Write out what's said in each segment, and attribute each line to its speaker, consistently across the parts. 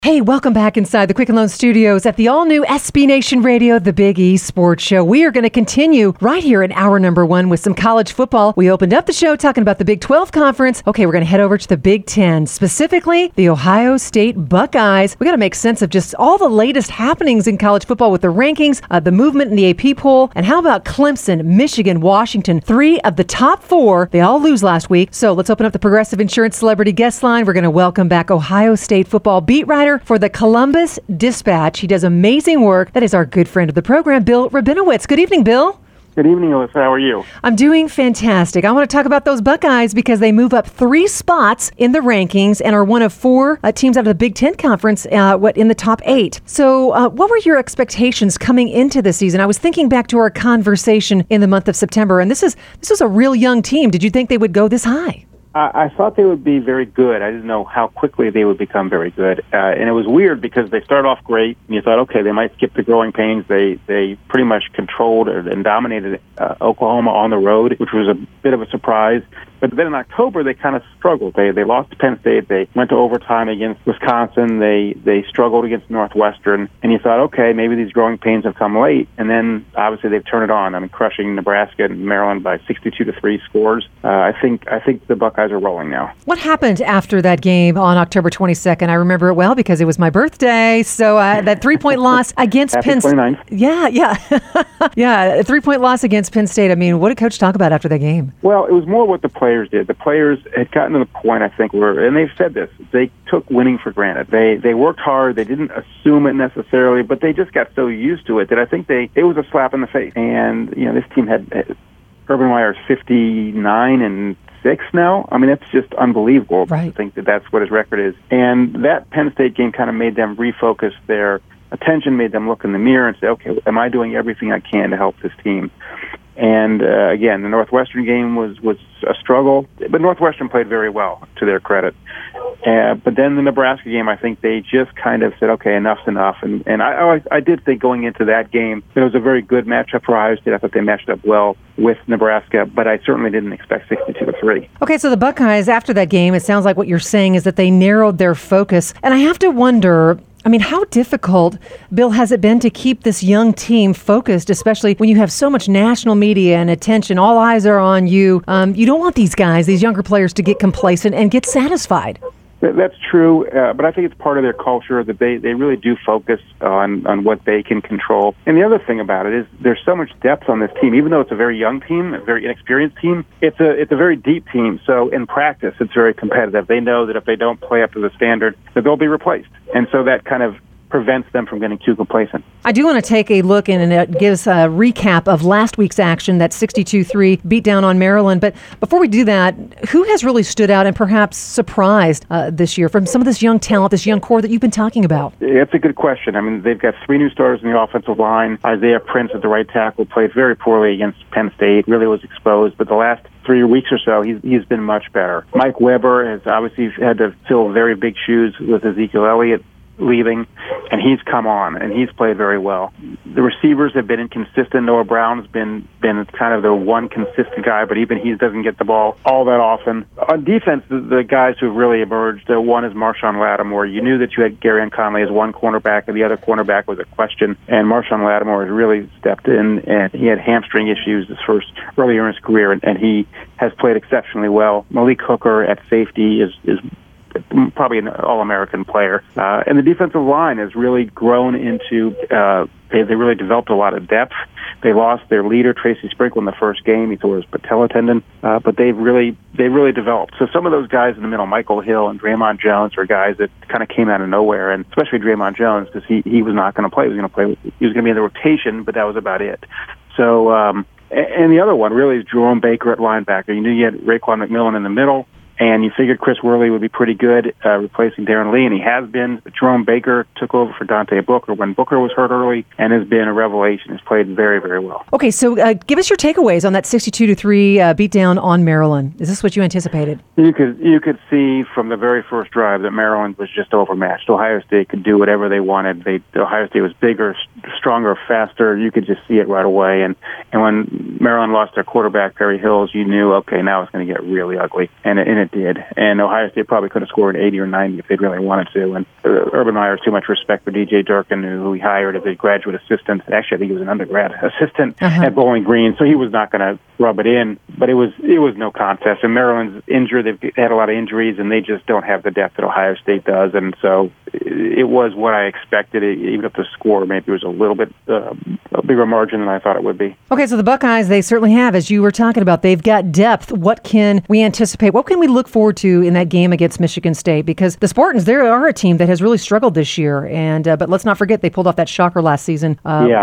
Speaker 1: Hey, welcome back inside the Quicken Loan Studios at the all-new SB Nation Radio, the Big E Sports Show. We are going to continue right here in hour number one with some college football. We opened up the show talking about the Big 12 Conference. Okay, we're going to head over to the Big 10, specifically the Ohio State Buckeyes. We got to make sense of just all the latest happenings in college football with the rankings, the movement in the AP poll, and how about Clemson, Michigan, Washington, 3 of the top 4. They all lose last week. So let's open up the Progressive Insurance Celebrity Guest Line. We're going to welcome back Ohio State football beat writer for the Columbus Dispatch. He does amazing work. That is our good friend of the program, Bill Rabinowitz. Good evening, Bill.
Speaker 2: Good evening, Alyssa. How are you?
Speaker 1: I'm doing fantastic. I want to talk about those Buckeyes because they move up 3 spots in the rankings and are one of 4 teams out of the Big Ten Conference, in the top 8. So what were your expectations coming into the season? I was thinking back to our conversation in the month of September, and this was a real young team. Did you think they would go this high?
Speaker 2: I thought they would be very good. I didn't know how quickly they would become very good. And it was weird because they started off great, and you thought, okay, they might skip the growing pains. They pretty much controlled and dominated Oklahoma on the road, which was a bit of a surprise. But then in October, they kind of struggled. They lost to Penn State. They went to overtime against Wisconsin. They struggled against Northwestern. And you thought, okay, maybe these growing pains have come late. And then, obviously, they've turned it on. I mean, crushing Nebraska and Maryland by 62-3 scores. I think the Buckeyes are rolling now.
Speaker 1: What happened after that game on October 22nd? I remember it well because it was my birthday. So that 3-point loss against Penn State.
Speaker 2: 29th.
Speaker 1: Yeah. Yeah, a 3-point loss against Penn State. I mean, what did Coach talk about after that game?
Speaker 2: Well, it was more what the players did. The players had gotten to the point, I think, where, and they've said this, they took winning for granted. They worked hard. They didn't assume it necessarily, but they just got so used to it that I think it was a slap in the face. And, this team had Urban Meyer's 59-6 now. I mean, that's just unbelievable.
Speaker 1: Right.
Speaker 2: To think that that's what his record is. And that Penn State game kind of made them refocus their attention, made them look in the mirror and say, okay, am I doing everything I can to help this team? And again, the Northwestern game was a struggle, but Northwestern played very well, to their credit. But then the Nebraska game, I think they just kind of said, okay, enough's enough. And I did think going into that game, it was a very good matchup for Ohio State. I thought they matched up well with Nebraska, but I certainly didn't expect 62-3.
Speaker 1: Okay, so the Buckeyes, after that game, it sounds like what you're saying is that they narrowed their focus. And I have to wonder, I mean, how difficult, Bill, has it been to keep this young team focused, especially when you have so much national media and attention, all eyes are on you. You don't want these guys, these younger players, to get complacent and get satisfied.
Speaker 2: That's true, but I think it's part of their culture that they really do focus on what they can control. And the other thing about it is there's so much depth on this team. Even though it's a very young team, a very inexperienced team, it's a very deep team. So in practice, it's very competitive. They know that if they don't play up to the standard, that they'll be replaced. And so that kind of prevents them from getting too complacent.
Speaker 1: I do want to take a look, and it gives a recap of last week's action, that 62-3 beatdown on Maryland. But before we do that, who has really stood out and perhaps surprised this year from some of this young talent, this young core that you've been talking about?
Speaker 2: It's a good question. I mean, they've got 3 new starters in the offensive line. Isaiah Prince at the right tackle played very poorly against Penn State, really was exposed, but the last 3 weeks or so, he's been much better. Mike Weber has obviously had to fill very big shoes with Ezekiel Elliott leaving, and he's come on, and he's played very well. The receivers have been inconsistent. Noah Brown's been kind of the one consistent guy, but even he doesn't get the ball all that often. On defense, the guys who have really emerged, one is Marshawn Lattimore. You knew that you had Gary Conley as one cornerback, and the other cornerback was a question, and Marshawn Lattimore has really stepped in, and he had hamstring issues earlier in his career, and he has played exceptionally well. Malik Hooker at safety is probably an All-American player. And the defensive line has really grown into, they really developed a lot of depth. They lost their leader, Tracy Sprinkle, in the first game. He tore his patella tendon. But they really developed. So some of those guys in the middle, Michael Hill and Draymond Jones, are guys that kind of came out of nowhere, and especially Draymond Jones, because he was not going to play. He was going to be in the rotation, but that was about it. So, and the other one really is Jerome Baker at linebacker. You knew you had Raekwon McMillan in the middle, and you figured Chris Worley would be pretty good replacing Darren Lee, and he has been. Jerome Baker took over for Dante Booker when Booker was hurt early and has been a revelation. He's played very, very well.
Speaker 1: Okay, so give us your takeaways on that 62-3 beatdown on Maryland. Is this what you anticipated?
Speaker 2: You could see from the very first drive that Maryland was just overmatched. Ohio State could do whatever they wanted. Ohio State was bigger, stronger, faster. You could just see it right away. And when Maryland lost their quarterback, Perry Hills, you knew, okay, now it's going to get really ugly. And it it did. And Ohio State probably could have scored 80 or 90 if they'd really wanted to. And Urban Meyer has too much respect for DJ Durkin, who he hired as a graduate assistant. Actually, I think he was an undergrad assistant at Bowling Green, so he was not going to rub it in. But it was no contest. And Maryland's injured. They've had a lot of injuries, and they just don't have the depth that Ohio State does. And so it was what I expected, even if the score maybe was a little bit a bigger margin than I thought it would be.
Speaker 1: Okay, so the Buckeyes, they certainly have, as you were talking about, they've got depth. What can we anticipate? What can we look forward to in that game against Michigan State? Because the Spartans, they are a team that has really struggled this year, and but let's not forget they pulled off that shocker last season.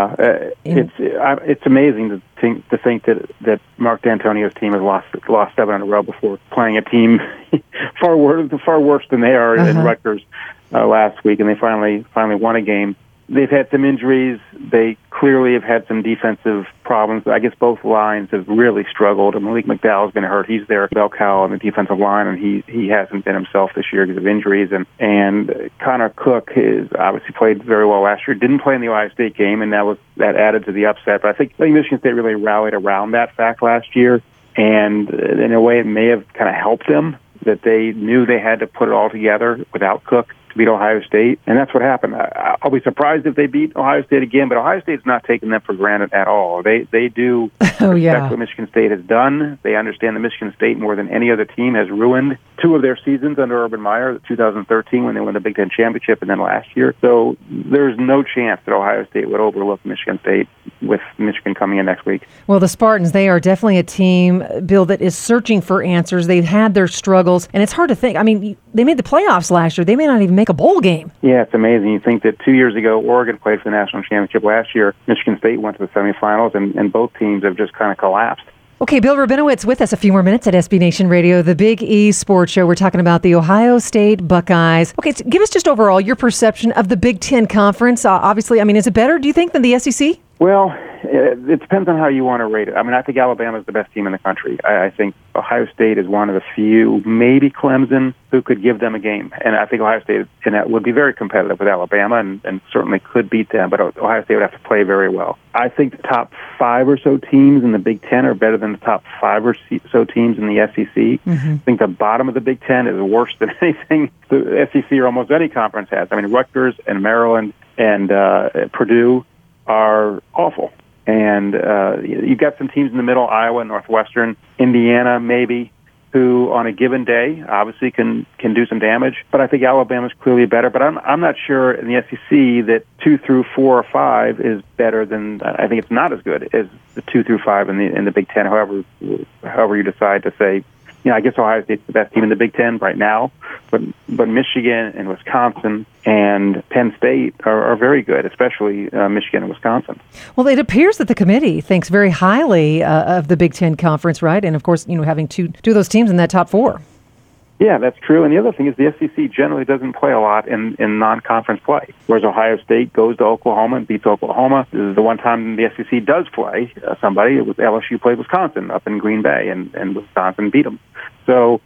Speaker 2: It's amazing to think that Mark D'Antonio's team has lost 7 in a row before playing a team far worse than they are in Rutgers last week, and they finally won a game. They've had some injuries. They clearly have had some defensive problems. I guess both lines have really struggled. Malik McDowell's been hurt. He's their bell cow on the defensive line, and he hasn't been himself this year because of injuries. And Connor Cook has obviously played very well last year. Didn't play in the Ohio State game, and that added to the upset. But I think Michigan State really rallied around that fact last year, and in a way it may have kind of helped them that they knew they had to put it all together without Cook to beat Ohio State, and that's what happened. I'll be surprised if they beat Ohio State again, but Ohio State's not taking them for granted at all. They do respect what Michigan State has done. They understand that Michigan State, more than any other team, has ruined 2 of their seasons under Urban Meyer, 2013 when they won the Big Ten Championship, and then last year. So there's no chance that Ohio State would overlook Michigan State with Michigan coming in next week.
Speaker 1: Well, the Spartans, they are definitely a team, Bill, that is searching for answers. They've had their struggles, and it's hard to think. I mean, they made the playoffs last year. They may not even make a bowl game.
Speaker 2: Yeah, it's amazing. You think that 2 years ago, Oregon played for the national championship. Last year, Michigan State went to the semifinals, and both teams have just kind of collapsed.
Speaker 1: Okay, Bill Rabinowitz with us a few more minutes at SB Nation Radio, the Big E Sports Show. We're talking about the Ohio State Buckeyes. Okay, so give us just overall your perception of the Big Ten Conference. Obviously, I mean, is it better, do you think, than the SEC?
Speaker 2: Well, it depends on how you want to rate it. I mean, I think Alabama is the best team in the country. I think Ohio State is one of the few, maybe Clemson, who could give them a game. And I think Ohio State would be very competitive with Alabama and certainly could beat them, but Ohio State would have to play very well. I think the top 5 or so teams in the Big Ten are better than the top 5 or so teams in the SEC. I think the bottom of the Big Ten is worse than anything the SEC or almost any conference has. I mean, Rutgers and Maryland and Purdue are awful. And you've got some teams in the middle, Iowa, Northwestern, Indiana, maybe, who on a given day obviously can do some damage. But I think Alabama's clearly better. But I'm not sure in the SEC that 2 through 4 or 5 is better than. I think it's not as good as the 2 through 5 in the Big Ten. However you decide to say. I guess Ohio State's the best team in the Big Ten right now, but Michigan and Wisconsin and Penn State are very good, especially Michigan and Wisconsin.
Speaker 1: Well, it appears that the committee thinks very highly of the Big Ten Conference, right? And, of course, having two of those teams in that top 4.
Speaker 2: Yeah, that's true. And the other thing is the SEC generally doesn't play a lot in non-conference play, whereas Ohio State goes to Oklahoma and beats Oklahoma. This is the one time the SEC does play somebody. It was LSU played Wisconsin up in Green Bay, and Wisconsin beat them. So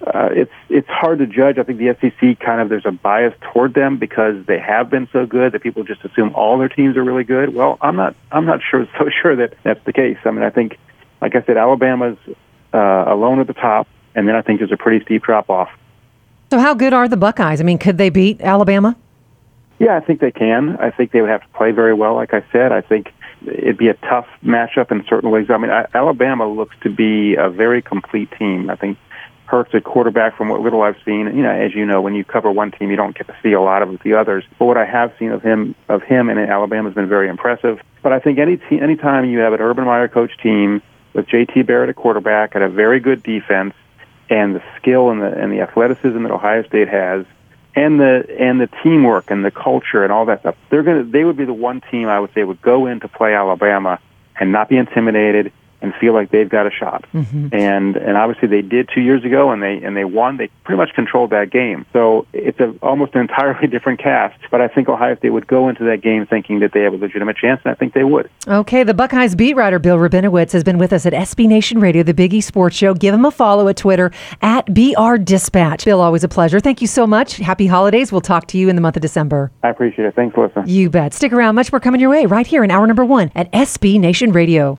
Speaker 2: it's hard to judge. I think the SEC there's a bias toward them because they have been so good that people just assume all their teams are really good. Well, I'm not so sure that that's the case. I mean, I think, like I said, Alabama's alone at the top. And then I think there's a pretty steep drop-off.
Speaker 1: So how good are the Buckeyes? I mean, could they beat Alabama?
Speaker 2: Yeah, I think they can. I think they would have to play very well, like I said. I think it'd be a tough matchup in certain ways. I mean, Alabama looks to be a very complete team. I think Hurts at quarterback, from what little I've seen, as you know, when you cover one team, you don't get to see a lot of the others. But what I have seen of him and Alabama has been very impressive. But I think anytime you have an Urban Meyer coach team with J.T. Barrett at quarterback and a very good defense, and the skill and the athleticism that Ohio State has, and the teamwork and the culture and all that stuff, they would be the one team I would say would go in to play Alabama and not be intimidated and feel like they've got a shot. And obviously they did 2 years ago, and they won. They pretty much controlled that game. So it's almost an entirely different cast. But I think Ohio State would go into that game thinking that they have a legitimate chance, and I think they would. Okay, the Buckeyes beat writer Bill Rabinowitz has been with us at SB Nation Radio, the Big E Sports Show. Give him a follow at Twitter at BR Dispatch. Bill, always a pleasure. Thank you so much. Happy holidays. We'll talk to you in the month of December. I appreciate it. Thanks, Alyssa. You bet. Stick around. Much more coming your way right here in hour number 1 at SB Nation Radio.